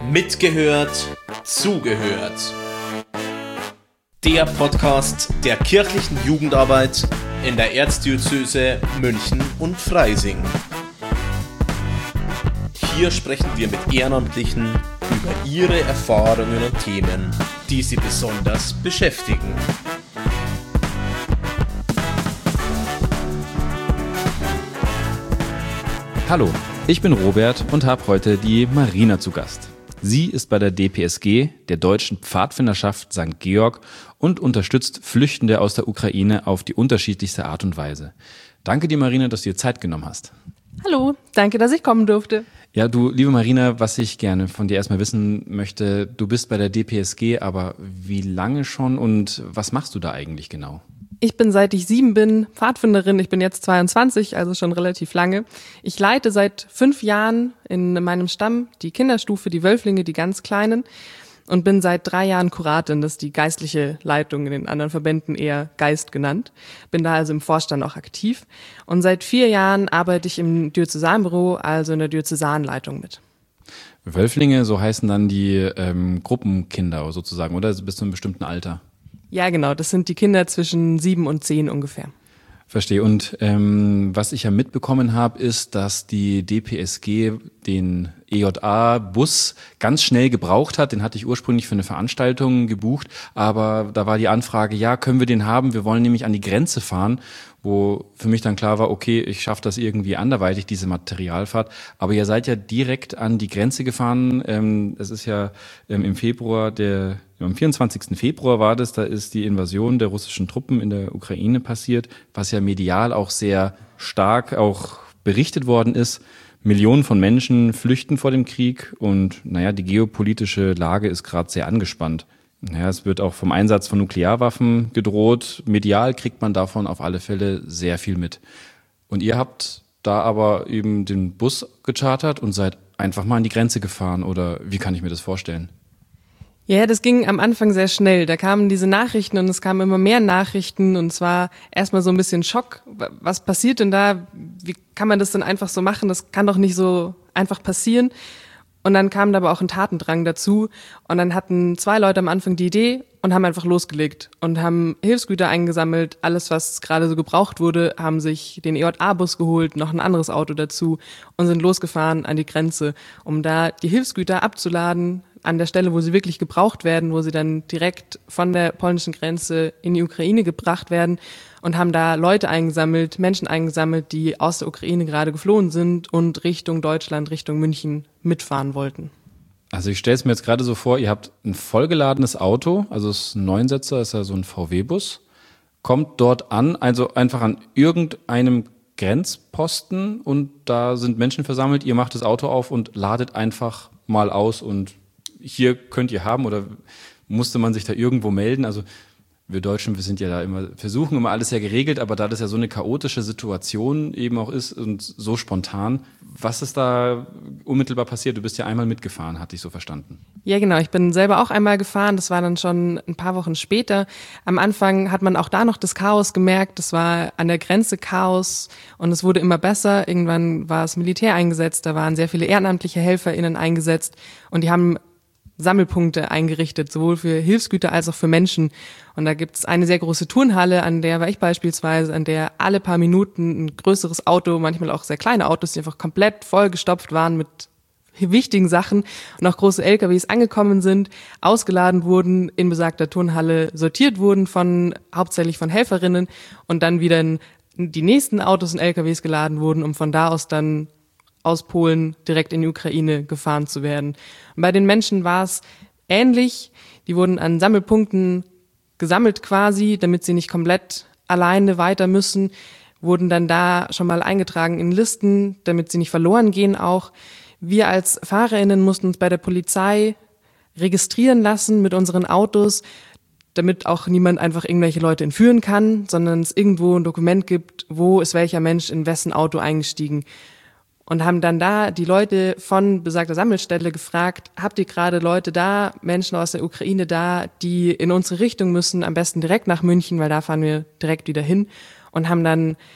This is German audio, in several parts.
Mitgehört, zugehört. Der Podcast der kirchlichen Jugendarbeit in der Erzdiözese München und Freising. Hier sprechen wir mit Ehrenamtlichen über ihre Erfahrungen und Themen, die sie besonders beschäftigen. Hallo, ich bin Robert und habe heute die Marina zu Gast. Sie ist bei der DPSG, der Deutschen Pfadfinderschaft St. Georg, und unterstützt Flüchtende aus der Ukraine auf die unterschiedlichste Art und Weise. Danke dir, Marina, dass du dir Zeit genommen hast. Hallo, danke, dass ich kommen durfte. Ja, du, liebe Marina, was ich gerne von dir erstmal wissen möchte, du bist bei der DPSG, aber wie lange schon und was machst du da eigentlich genau? Ich bin, seit ich 7 bin, Pfadfinderin. Ich bin jetzt 22, also schon relativ lange. Ich leite seit 5 Jahren in meinem Stamm die Kinderstufe, die Wölflinge, die ganz Kleinen, und bin seit 3 Jahren Kuratin, das ist die geistliche Leitung, in den anderen Verbänden eher Geist genannt. Bin da also im Vorstand auch aktiv. Und seit 4 Jahren arbeite ich im Diözesanbüro, also in der Diözesanleitung mit. Wölflinge, so heißen dann die Gruppenkinder sozusagen, oder? Bis zu einem bestimmten Alter? Ja, genau. Das sind die Kinder zwischen 7 und 10 ungefähr. Verstehe. Und was ich ja mitbekommen habe, ist, dass die DPSG den EJA-Bus ganz schnell gebraucht hat. Den hatte ich ursprünglich für eine Veranstaltung gebucht, aber da war die Anfrage, ja, können wir den haben? Wir wollen nämlich an die Grenze fahren, wo für mich dann klar war, okay, ich schaffe das irgendwie anderweitig, diese Materialfahrt. Aber ihr seid ja direkt an die Grenze gefahren. Es ist ja im Februar, am 24. Februar war das, da ist die Invasion der russischen Truppen in der Ukraine passiert, was ja medial auch sehr stark auch berichtet worden ist. Millionen von Menschen flüchten vor dem Krieg und die geopolitische Lage ist gerade sehr angespannt. Es wird auch vom Einsatz von Nuklearwaffen gedroht. Medial kriegt man davon auf alle Fälle sehr viel mit. Und ihr habt da aber eben den Bus gechartert und seid einfach mal an die Grenze gefahren, oder wie kann ich mir das vorstellen? Ja, das ging am Anfang sehr schnell. Da kamen diese Nachrichten und es kamen immer mehr Nachrichten und es war erstmal so ein bisschen Schock. Was passiert denn da? Wie kann man das denn einfach so machen? Das kann doch nicht so einfach passieren. Und dann kam da aber auch ein Tatendrang dazu und dann hatten 2 Leute am Anfang die Idee und haben einfach losgelegt und haben Hilfsgüter eingesammelt. Alles, was gerade so gebraucht wurde, haben sich den EJA-Bus geholt, noch ein anderes Auto dazu und sind losgefahren an die Grenze, um da die Hilfsgüter abzuladen an der Stelle, wo sie wirklich gebraucht werden, wo sie dann direkt von der polnischen Grenze in die Ukraine gebracht werden, und haben da Leute eingesammelt, Menschen eingesammelt, die aus der Ukraine gerade geflohen sind und Richtung Deutschland, Richtung München mitfahren wollten. Also ich stelle es mir jetzt gerade so vor, ihr habt ein vollgeladenes Auto, also es ist ein Neunsitzer, ist ja so ein VW-Bus, kommt dort an, also einfach an irgendeinem Grenzposten und da sind Menschen versammelt, ihr macht das Auto auf und ladet einfach mal aus und hier könnt ihr haben, oder musste man sich da irgendwo melden? Also wir Deutschen, wir sind ja da versuchen immer alles ja geregelt, aber da das ja so eine chaotische Situation eben auch ist und so spontan, was ist da unmittelbar passiert? Du bist ja einmal mitgefahren, hatte ich so verstanden. Ja, genau. Ich bin selber auch einmal gefahren. Das war dann schon ein paar Wochen später. Am Anfang hat man auch da noch das Chaos gemerkt. Das war an der Grenze Chaos und es wurde immer besser. Irgendwann war das Militär eingesetzt. Da waren sehr viele ehrenamtliche HelferInnen eingesetzt und die haben Sammelpunkte eingerichtet, sowohl für Hilfsgüter als auch für Menschen. Und da gibt's eine sehr große Turnhalle, an der war ich beispielsweise, an der alle paar Minuten ein größeres Auto, manchmal auch sehr kleine Autos, die einfach komplett vollgestopft waren mit wichtigen Sachen und auch große LKWs angekommen sind, ausgeladen wurden, in besagter Turnhalle sortiert wurden hauptsächlich von Helferinnen und dann wieder in die nächsten Autos und LKWs geladen wurden, um von da aus dann aus Polen direkt in die Ukraine gefahren zu werden. Und bei den Menschen war es ähnlich. Die wurden an Sammelpunkten gesammelt quasi, damit sie nicht komplett alleine weiter müssen, wurden dann da schon mal eingetragen in Listen, damit sie nicht verloren gehen auch. Wir als FahrerInnen mussten uns bei der Polizei registrieren lassen mit unseren Autos, damit auch niemand einfach irgendwelche Leute entführen kann, sondern es irgendwo ein Dokument gibt, wo ist welcher Mensch in wessen Auto eingestiegen. Und haben dann da die Leute von besagter Sammelstelle gefragt, habt ihr gerade Leute da, Menschen aus der Ukraine da, die in unsere Richtung müssen, am besten direkt nach München, weil da fahren wir direkt wieder hin, und haben dann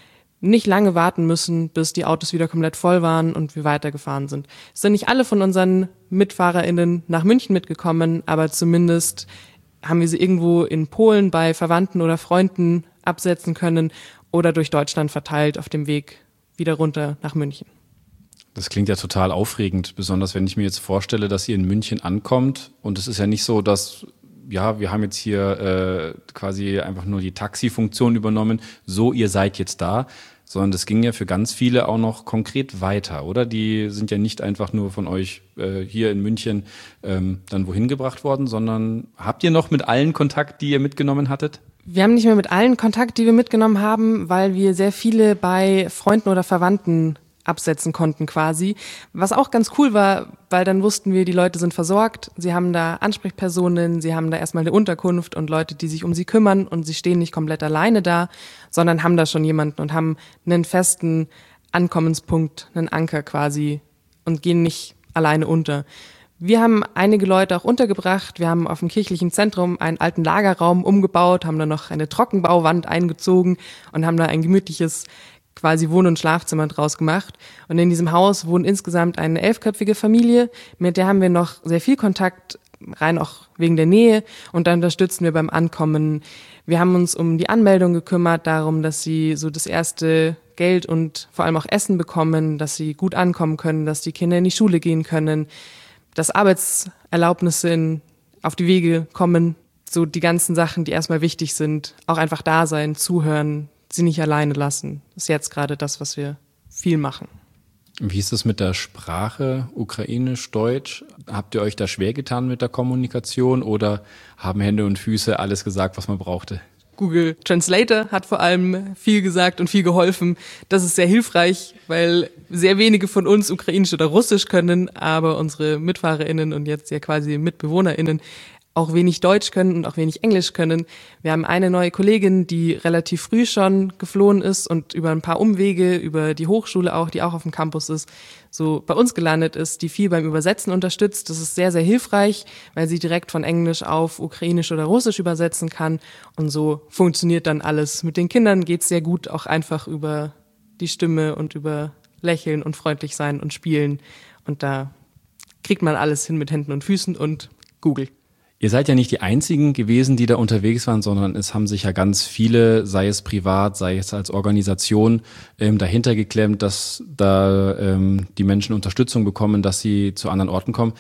nicht lange warten müssen, bis die Autos wieder komplett voll waren und wir weitergefahren sind. Es sind nicht alle von unseren MitfahrerInnen nach München mitgekommen, aber zumindest haben wir sie irgendwo in Polen bei Verwandten oder Freunden absetzen können oder durch Deutschland verteilt auf dem Weg wieder runter nach München. Das klingt ja total aufregend, besonders wenn ich mir jetzt vorstelle, dass ihr in München ankommt und es ist ja nicht so, dass ja, wir haben jetzt hier quasi einfach nur die Taxifunktion übernommen, so ihr seid jetzt da, sondern das ging ja für ganz viele auch noch konkret weiter, oder? Die sind ja nicht einfach nur von euch hier in München dann wohin gebracht worden, sondern habt ihr noch mit allen Kontakt, die ihr mitgenommen hattet? Wir haben nicht mehr mit allen Kontakt, die wir mitgenommen haben, weil wir sehr viele bei Freunden oder Verwandten absetzen konnten quasi, was auch ganz cool war, weil dann wussten wir, die Leute sind versorgt, sie haben da Ansprechpersonen, sie haben da erstmal eine Unterkunft und Leute, die sich um sie kümmern und sie stehen nicht komplett alleine da, sondern haben da schon jemanden und haben einen festen Ankommenspunkt, einen Anker quasi und gehen nicht alleine unter. Wir haben einige Leute auch untergebracht, wir haben auf dem kirchlichen Zentrum einen alten Lagerraum umgebaut, haben da noch eine Trockenbauwand eingezogen und haben da ein gemütliches quasi Wohn- und Schlafzimmer draus gemacht. Und in diesem Haus wohnt insgesamt eine 11-köpfige Familie, mit der haben wir noch sehr viel Kontakt, rein auch wegen der Nähe. Und da unterstützen wir beim Ankommen. Wir haben uns um die Anmeldung gekümmert, darum, dass sie so das erste Geld und vor allem auch Essen bekommen, dass sie gut ankommen können, dass die Kinder in die Schule gehen können, dass Arbeitserlaubnisse auf die Wege kommen. So die ganzen Sachen, die erstmal wichtig sind. Auch einfach da sein, zuhören, sie nicht alleine lassen. Das ist jetzt gerade das, was wir viel machen. Wie ist es mit der Sprache, Ukrainisch, Deutsch? Habt ihr euch da schwer getan mit der Kommunikation oder haben Hände und Füße alles gesagt, was man brauchte? Google Translator hat vor allem viel gesagt und viel geholfen. Das ist sehr hilfreich, weil sehr wenige von uns Ukrainisch oder Russisch können, aber unsere MitfahrerInnen und jetzt ja quasi MitbewohnerInnen auch wenig Deutsch können und auch wenig Englisch können. Wir haben eine neue Kollegin, die relativ früh schon geflohen ist und über ein paar Umwege, über die Hochschule auch, die auch auf dem Campus ist, so bei uns gelandet ist, die viel beim Übersetzen unterstützt. Das ist sehr, sehr hilfreich, weil sie direkt von Englisch auf Ukrainisch oder Russisch übersetzen kann. Und so funktioniert dann alles. Mit den Kindern geht's sehr gut, auch einfach über die Stimme und über Lächeln und freundlich sein und spielen. Und da kriegt man alles hin mit Händen und Füßen und Google. Ihr seid ja nicht die Einzigen gewesen, die da unterwegs waren, sondern es haben sich ja ganz viele, sei es privat, sei es als Organisation, dahinter geklemmt, dass da die Menschen Unterstützung bekommen, dass sie zu anderen Orten kommen.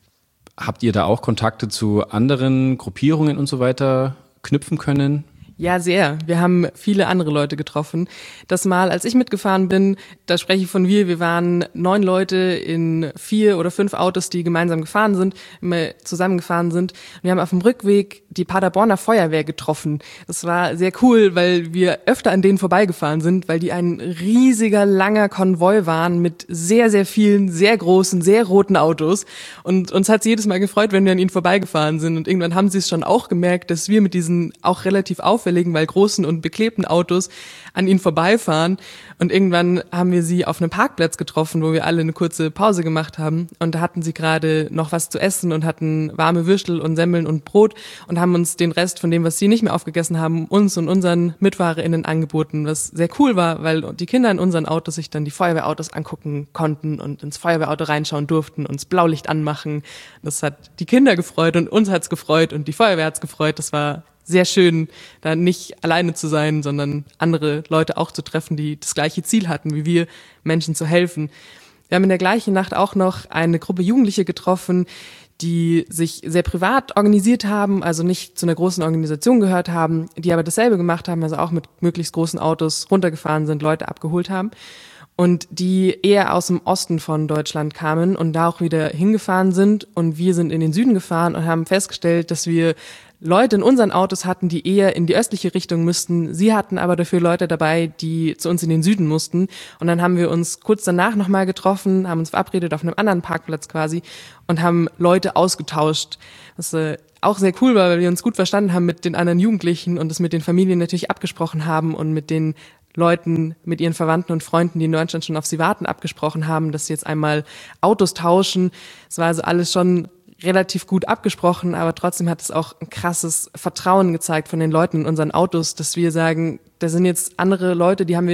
Habt ihr da auch Kontakte zu anderen Gruppierungen und so weiter knüpfen können? Ja, sehr. Wir haben viele andere Leute getroffen. Das Mal, als ich mitgefahren bin, da spreche ich von wir waren 9 Leute in 4 oder 5 Autos, die gemeinsam gefahren sind, immer zusammengefahren sind. Und wir haben auf dem Rückweg die Paderborner Feuerwehr getroffen. Das war sehr cool, weil wir öfter an denen vorbeigefahren sind, weil die ein riesiger, langer Konvoi waren mit sehr, sehr vielen, sehr großen, sehr roten Autos. Und uns hat es jedes Mal gefreut, wenn wir an ihnen vorbeigefahren sind. Und irgendwann haben sie es schon auch gemerkt, dass wir mit diesen auch relativ auffälligen, weil großen und beklebten Autos an ihnen vorbeifahren. Und irgendwann haben wir sie auf einem Parkplatz getroffen, wo wir alle eine kurze Pause gemacht haben. Und da hatten sie gerade noch was zu essen und hatten warme Würstel und Semmeln und Brot und haben uns den Rest von dem, was sie nicht mehr aufgegessen haben, uns und unseren MitfahrerInnen angeboten, was sehr cool war, weil die Kinder in unseren Autos sich dann die Feuerwehrautos angucken konnten und ins Feuerwehrauto reinschauen durften und das Blaulicht anmachen. Das hat die Kinder gefreut und uns hat's gefreut und die Feuerwehr hat's gefreut. Das war sehr schön, da nicht alleine zu sein, sondern andere Leute auch zu treffen, die das gleiche Ziel hatten, wie wir, Menschen zu helfen. Wir haben in der gleichen Nacht auch noch eine Gruppe Jugendliche getroffen, die sich sehr privat organisiert haben, also nicht zu einer großen Organisation gehört haben, die aber dasselbe gemacht haben, also auch mit möglichst großen Autos runtergefahren sind, Leute abgeholt haben und die eher aus dem Osten von Deutschland kamen und da auch wieder hingefahren sind und wir sind in den Süden gefahren und haben festgestellt, dass wir Leute in unseren Autos hatten, die eher in die östliche Richtung müssten. Sie hatten aber dafür Leute dabei, die zu uns in den Süden mussten. Und dann haben wir uns kurz danach nochmal getroffen, haben uns verabredet auf einem anderen Parkplatz quasi und haben Leute ausgetauscht. Was auch sehr cool war, weil wir uns gut verstanden haben mit den anderen Jugendlichen und das mit den Familien natürlich abgesprochen haben und mit den Leuten, mit ihren Verwandten und Freunden, die in Deutschland schon auf sie warten, abgesprochen haben, dass sie jetzt einmal Autos tauschen. Es war also alles schon relativ gut abgesprochen, aber trotzdem hat es auch ein krasses Vertrauen gezeigt von den Leuten in unseren Autos, dass wir sagen, da sind jetzt andere Leute, die haben wir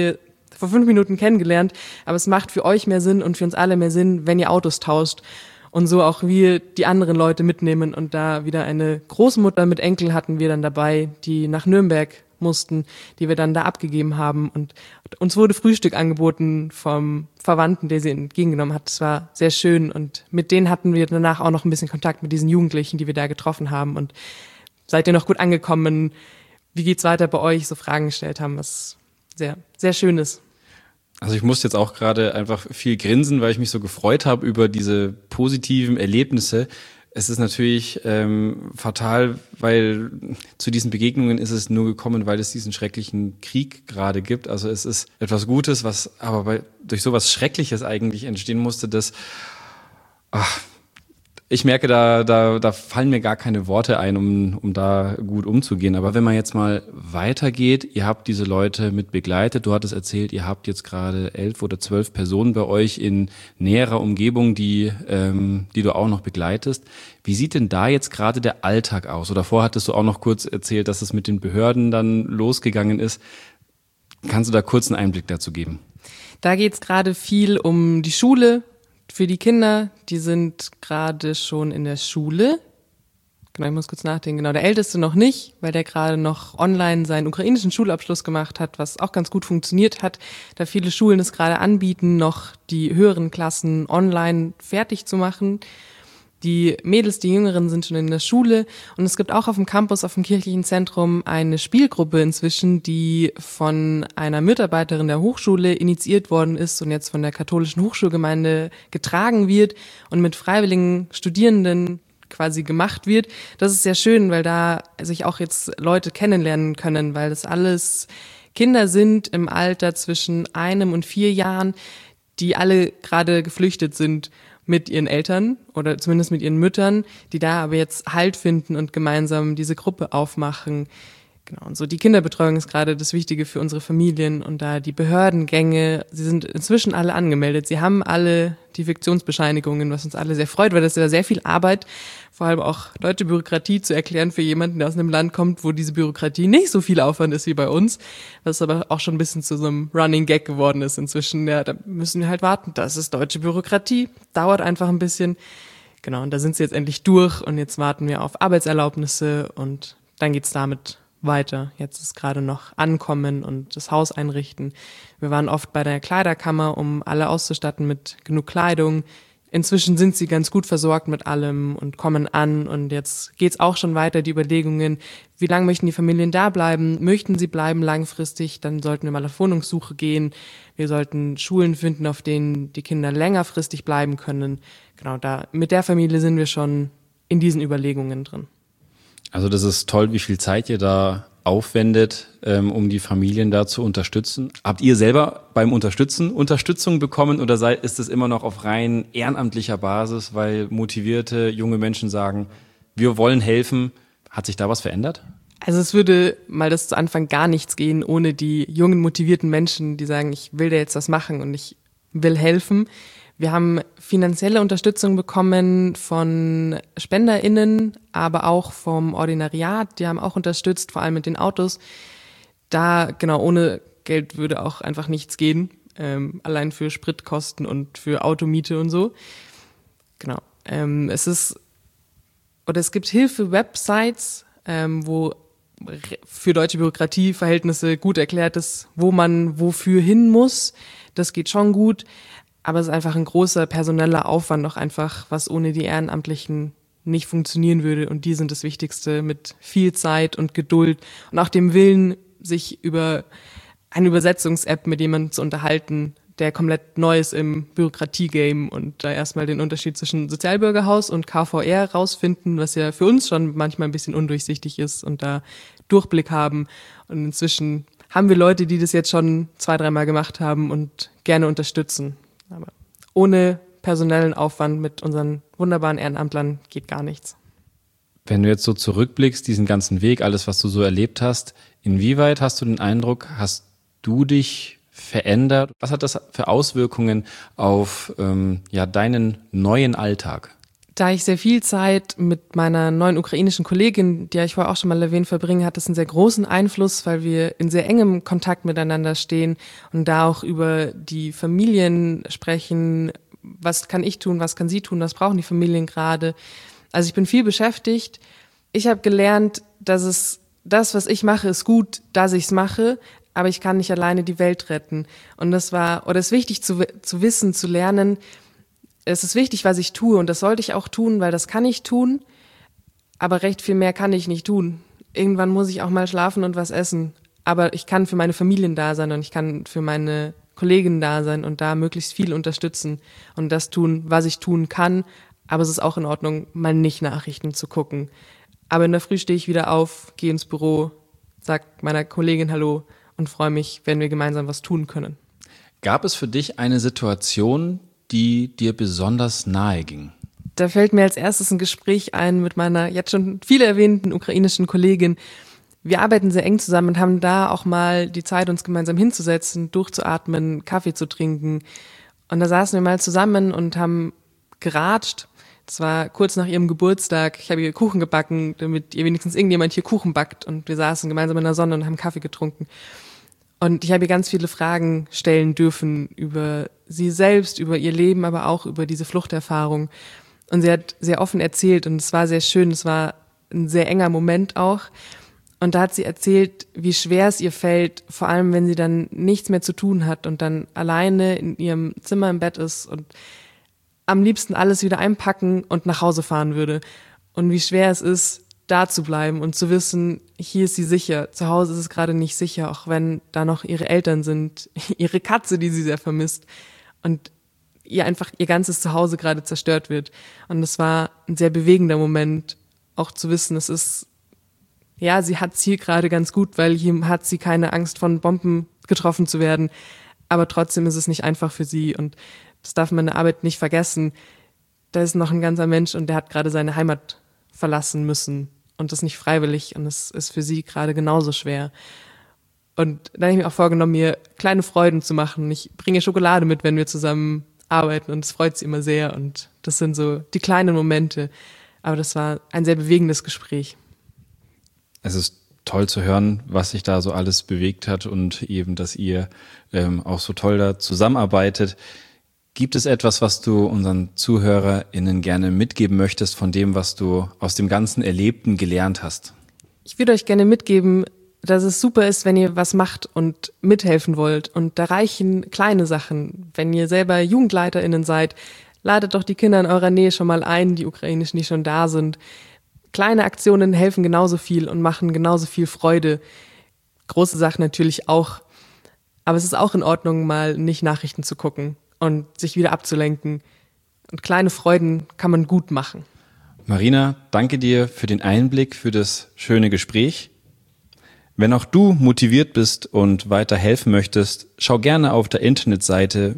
vor 5 Minuten kennengelernt, aber es macht für euch mehr Sinn und für uns alle mehr Sinn, wenn ihr Autos tauscht. Und so auch wir die anderen Leute mitnehmen. Und da wieder eine Großmutter mit Enkel hatten wir dann dabei, die nach Nürnberg mussten, die wir dann da abgegeben haben. Und uns wurde Frühstück angeboten vom Verwandten, der sie entgegengenommen hat. Das war sehr schön. Und mit denen hatten wir danach auch noch ein bisschen Kontakt mit diesen Jugendlichen, die wir da getroffen haben. Und seid ihr noch gut angekommen? Wie geht's weiter bei euch? So Fragen gestellt haben, was sehr, sehr schön ist. Also ich musste jetzt auch gerade einfach viel grinsen, weil ich mich so gefreut habe über diese positiven Erlebnisse. Es ist natürlich fatal, weil zu diesen Begegnungen ist es nur gekommen, weil es diesen schrecklichen Krieg gerade gibt. Also es ist etwas Gutes, was aber durch sowas Schreckliches eigentlich entstehen musste, dass ich merke, da fallen mir gar keine Worte ein, um da gut umzugehen. Aber wenn man jetzt mal weitergeht, ihr habt diese Leute mit begleitet. Du hattest erzählt, ihr habt jetzt gerade 11 oder 12 Personen bei euch in näherer Umgebung, die du auch noch begleitest. Wie sieht denn da jetzt gerade der Alltag aus? Oder vorher hattest du auch noch kurz erzählt, dass es mit den Behörden dann losgegangen ist. Kannst du da kurz einen Einblick dazu geben? Da geht's gerade viel um die Schule. Für die Kinder, die sind gerade schon in der Schule. Genau, ich muss kurz nachdenken. Genau, der Älteste noch nicht, weil der gerade noch online seinen ukrainischen Schulabschluss gemacht hat, was auch ganz gut funktioniert hat, da viele Schulen es gerade anbieten, noch die höheren Klassen online fertig zu machen. Die Mädels, die Jüngeren, sind schon in der Schule und es gibt auch auf dem Campus, auf dem kirchlichen Zentrum eine Spielgruppe inzwischen, die von einer Mitarbeiterin der Hochschule initiiert worden ist und jetzt von der katholischen Hochschulgemeinde getragen wird und mit freiwilligen Studierenden quasi gemacht wird. Das ist sehr schön, weil da sich auch jetzt Leute kennenlernen können, weil das alles Kinder sind im Alter zwischen 1 und 4 Jahren, die alle gerade geflüchtet sind mit ihren Eltern oder zumindest mit ihren Müttern, die da aber jetzt Halt finden und gemeinsam diese Gruppe aufmachen. Genau, und so die Kinderbetreuung ist gerade das Wichtige für unsere Familien und da die Behördengänge, sie sind inzwischen alle angemeldet. Sie haben alle die Fiktionsbescheinigungen, was uns alle sehr freut, weil das ist ja sehr viel Arbeit, vor allem auch deutsche Bürokratie zu erklären für jemanden, der aus einem Land kommt, wo diese Bürokratie nicht so viel Aufwand ist wie bei uns, was aber auch schon ein bisschen zu so einem Running Gag geworden ist inzwischen. Ja, da müssen wir halt warten. Das ist deutsche Bürokratie, dauert einfach ein bisschen. Genau, und da sind sie jetzt endlich durch und jetzt warten wir auf Arbeitserlaubnisse und dann geht's damit weiter. Jetzt ist gerade noch Ankommen und das Haus einrichten. Wir waren oft bei der Kleiderkammer, um alle auszustatten mit genug Kleidung. Inzwischen sind sie ganz gut versorgt mit allem und kommen an. Und jetzt geht's auch schon weiter, die Überlegungen, wie lange möchten die Familien da bleiben? Möchten sie bleiben langfristig? Dann sollten wir mal auf Wohnungssuche gehen. Wir sollten Schulen finden, auf denen die Kinder längerfristig bleiben können. Genau, da mit der Familie sind wir schon in diesen Überlegungen drin. Also das ist toll, wie viel Zeit ihr da aufwendet, um die Familien da zu unterstützen. Habt ihr selber beim Unterstützung bekommen oder ist es immer noch auf rein ehrenamtlicher Basis, weil motivierte junge Menschen sagen, wir wollen helfen? Hat sich da was verändert? Also es würde mal das zu Anfang gar nichts gehen, ohne die jungen, motivierten Menschen, die sagen, ich will da jetzt was machen und ich will helfen. Wir haben finanzielle Unterstützung bekommen von SpenderInnen, aber auch vom Ordinariat. Die haben auch unterstützt, vor allem mit den Autos. Da, genau, ohne Geld würde auch einfach nichts gehen. Allein für Spritkosten und für Automiete und so. Genau. Es gibt Hilfe-Websites, wo für deutsche Bürokratieverhältnisse gut erklärt ist, wo man wofür hin muss. Das geht schon gut. Aber es ist einfach ein großer personeller Aufwand noch einfach, was ohne die Ehrenamtlichen nicht funktionieren würde. Und die sind das Wichtigste mit viel Zeit und Geduld und auch dem Willen, sich über eine Übersetzungs-App mit jemandem zu unterhalten, der komplett neu ist im Bürokratie-Game und da erstmal den Unterschied zwischen Sozialbürgerhaus und KVR rausfinden, was ja für uns schon manchmal ein bisschen undurchsichtig ist und da Durchblick haben. Und inzwischen haben wir Leute, die das jetzt schon 2-3 Mal gemacht haben und gerne unterstützen. Aber ohne personellen Aufwand mit unseren wunderbaren Ehrenamtlern geht gar nichts. Wenn du jetzt so zurückblickst, diesen ganzen Weg, alles, was du so erlebt hast, inwieweit hast du den Eindruck, hast du dich verändert? Was hat das für Auswirkungen auf deinen neuen Alltag? Da ich sehr viel Zeit mit meiner neuen ukrainischen Kollegin, die ich vorher auch schon mal erwähnt, verbringe, hat das einen sehr großen Einfluss, weil wir in sehr engem Kontakt miteinander stehen und da auch über die Familien sprechen. Was kann ich tun, was kann sie tun, was brauchen die Familien gerade? Also ich bin viel beschäftigt. Ich habe gelernt, dass das, was ich mache, ist gut, dass ich es mache, aber ich kann nicht alleine die Welt retten. Und es ist wichtig zu wissen, zu lernen. Es ist wichtig, was ich tue und das sollte ich auch tun, weil das kann ich tun, aber recht viel mehr kann ich nicht tun. Irgendwann muss ich auch mal schlafen und was essen, aber ich kann für meine Familien da sein und ich kann für meine Kollegen da sein und da möglichst viel unterstützen und das tun, was ich tun kann, aber es ist auch in Ordnung, mal nicht Nachrichten zu gucken. Aber in der Früh stehe ich wieder auf, gehe ins Büro, sage meiner Kollegin Hallo und freue mich, wenn wir gemeinsam was tun können. Gab es für dich eine Situation, die dir besonders nahe ging? Da fällt mir als erstes ein Gespräch ein mit meiner jetzt schon viel erwähnten ukrainischen Kollegin. Wir arbeiten sehr eng zusammen und haben da auch mal die Zeit, uns gemeinsam hinzusetzen, durchzuatmen, Kaffee zu trinken. Und da saßen wir mal zusammen und haben geratscht. Das war kurz nach ihrem Geburtstag. Ich habe ihr Kuchen gebacken, damit ihr wenigstens irgendjemand hier Kuchen backt. Und wir saßen gemeinsam in der Sonne und haben Kaffee getrunken. Und ich habe ihr ganz viele Fragen stellen dürfen über sie selbst, über ihr Leben, aber auch über diese Fluchterfahrung. Und sie hat sehr offen erzählt und es war sehr schön, es war ein sehr enger Moment auch. Und da hat sie erzählt, wie schwer es ihr fällt, vor allem wenn sie dann nichts mehr zu tun hat und dann alleine in ihrem Zimmer im Bett ist und am liebsten alles wieder einpacken und nach Hause fahren würde. Und wie schwer es ist, da zu bleiben und zu wissen, hier ist sie sicher. Zu Hause ist es gerade nicht sicher, auch wenn da noch ihre Eltern sind, ihre Katze, die sie sehr vermisst und ihr einfach ihr ganzes Zuhause gerade zerstört wird. Und es war ein sehr bewegender Moment, auch zu wissen, es ist, ja, sie hat es hier gerade ganz gut, weil hier hat sie keine Angst von Bomben getroffen zu werden. Aber trotzdem ist es nicht einfach für sie und das darf man in der Arbeit nicht vergessen. Da ist noch ein ganzer Mensch und der hat gerade seine Heimat verlassen müssen und das nicht freiwillig und es ist für sie gerade genauso schwer. Und dann habe ich mir auch vorgenommen, mir kleine Freuden zu machen. Ich bringe Schokolade mit, wenn wir zusammen arbeiten und es freut sie immer sehr und das sind so die kleinen Momente. Aber das war ein sehr bewegendes Gespräch. Es ist toll zu hören, was sich da so alles bewegt hat und eben, dass ihr auch so toll da zusammenarbeitet. Gibt es etwas, was du unseren ZuhörerInnen gerne mitgeben möchtest von dem, was du aus dem ganzen Erlebten gelernt hast? Ich würde euch gerne mitgeben, dass es super ist, wenn ihr was macht und mithelfen wollt. Und da reichen kleine Sachen. Wenn ihr selber JugendleiterInnen seid, ladet doch die Kinder in eurer Nähe schon mal ein, die ukrainischen, die schon da sind. Kleine Aktionen helfen genauso viel und machen genauso viel Freude. Große Sachen natürlich auch. Aber es ist auch in Ordnung, mal nicht Nachrichten zu gucken und sich wieder abzulenken. Und kleine Freuden kann man gut machen. Marina, danke dir für den Einblick, für das schöne Gespräch. Wenn auch du motiviert bist und weiter helfen möchtest, schau gerne auf der Internetseite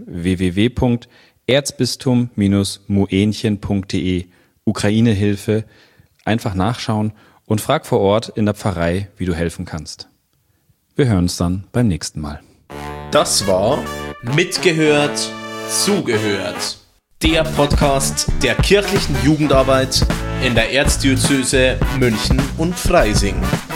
www.erzbistum-moenchen.de Ukraine-Hilfe einfach nachschauen und frag vor Ort in der Pfarrei, wie du helfen kannst. Wir hören uns dann beim nächsten Mal. Das war Mitgehört, Zugehört. Der Podcast der kirchlichen Jugendarbeit in der Erzdiözese München und Freising.